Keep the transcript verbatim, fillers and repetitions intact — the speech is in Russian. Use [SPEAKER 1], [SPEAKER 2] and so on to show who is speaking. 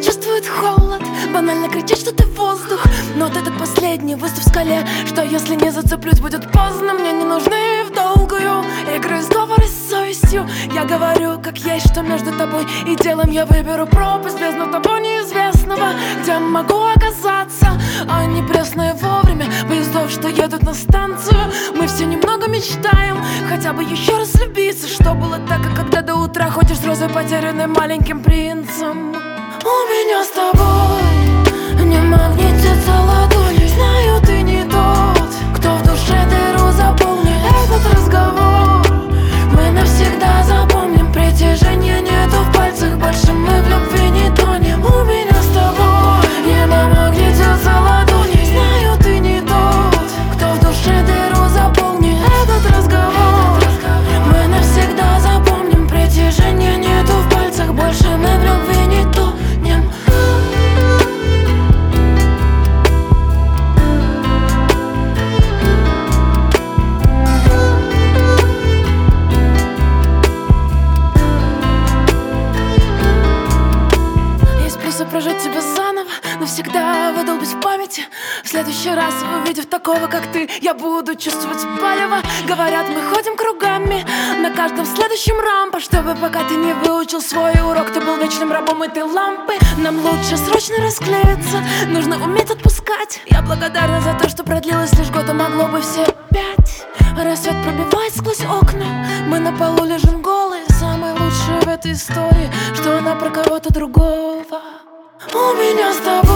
[SPEAKER 1] чувствует холод, банально кричит, что ты воздух. Но ты так последний выступ в скале, что если не зацеплюсь, будет поздно. Мне не нужны в долгую игры, сговоры с совестью. Я говорю, как есть, что между тобой и делом я выберу пропасть, бездну того неизвестного, где могу оказаться. А не пресные вовремя поездов, что едут на станцию. Мы все немного мечтаем хотя бы еще раз влюбиться, что было так, и когда до утра ходишь с розой, потерянной маленьким принцем. У меня с тобой не магнитится ладони. Знаю, ты не тот, кто в душе дыру заполнит. Этот разговор мы навсегда запомним. Притяжения нету в пальцах, больше мы в любви не тонем. У меня с тобой не магнитится ладони. Знаю, ты не тот, кто в душе дыру заполнит. Этот разговор мы навсегда запомним. Притяжения нету в пальцах, больше мы в любви не тонем. Прожить тебя заново, навсегда выдолбить в памяти. В следующий раз, увидев такого, как ты, я буду чувствовать палево. Говорят, мы ходим кругами на каждом следующем рампа, чтобы пока ты не выучил свой урок, ты был вечным рабом этой лампы. Нам лучше срочно расклеиться, нужно уметь отпускать. Я благодарна за то, что продлилось лишь год, а могло бы все пять. Рассвет пробивает сквозь окна, мы на полу лежим голые. Самое лучшее в этой истории, что она про кого-то другого. У меня с тобой